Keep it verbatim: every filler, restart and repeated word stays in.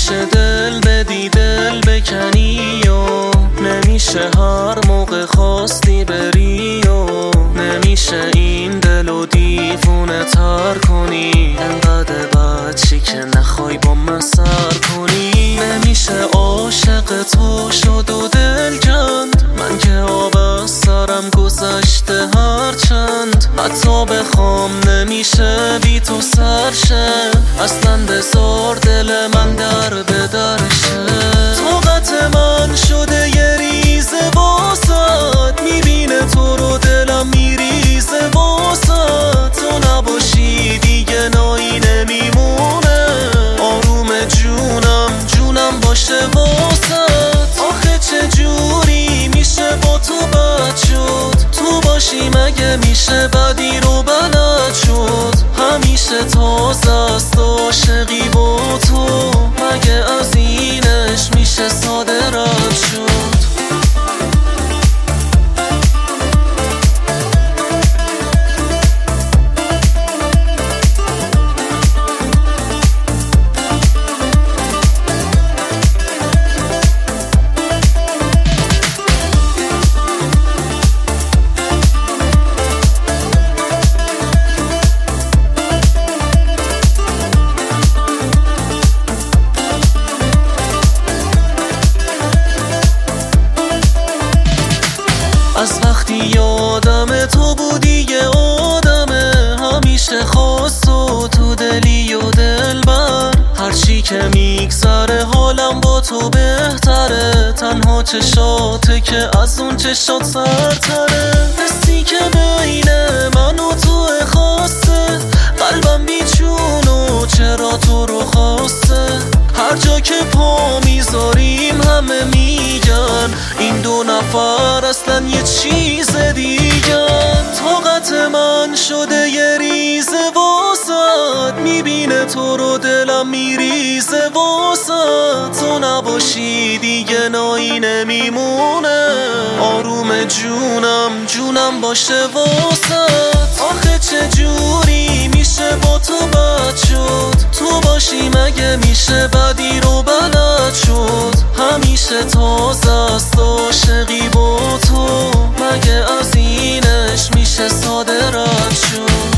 نمیشه دل بدی دل بکنی و نمیشه هر موقع خواستی بری و نمیشه این دل و دیوونه تر کنی انقدر بد چی که نخوای با من سر کنی نمیشه عاشق تو شد و دل کند من که آب از سرم گذشته هر چند حتی بخوام نمیشه بی تو سرشه اصلا بذار دل من در به درشه طاقت من شده یه ریزه واسد میبینه تو رو دلم میریزه واسد تو نباشی دیگه نایی نمیمونه آروم جونم جونم باشه واسد آخه چه جوری میشه با تو بد شد تو باشی مگه میشه بدی رو بلد شد همیشه تازه است عاشقی با تو مگه از اینش میشه ساده رد شد از وقتی یادم تو بودی یه آدمه همیشه خواست و تو دلی و دلبر هرچی که میگذره حالم با تو بهتره تنها چشاته که از اون چشات سرتره حسی که بین من و تو خواسته قلبم بیچون و چرا تو رو خواسته هر جا که پا میذاریم همه میگن این دو نفر اصلا یه چیز دیگن طاقت من شده یه ریزه واسد میبینه تو رو دلم میریزه واسد تو نباشی دیگه نایی نمیمونه آروم جونم جونم باشه واسد آخه چه جوری میشه با تو بد شد تو باشی مگه میشه بدی رو بلد شد همیشه تازه است عاشقی با تو مگه از اینش میشه ساده رد شد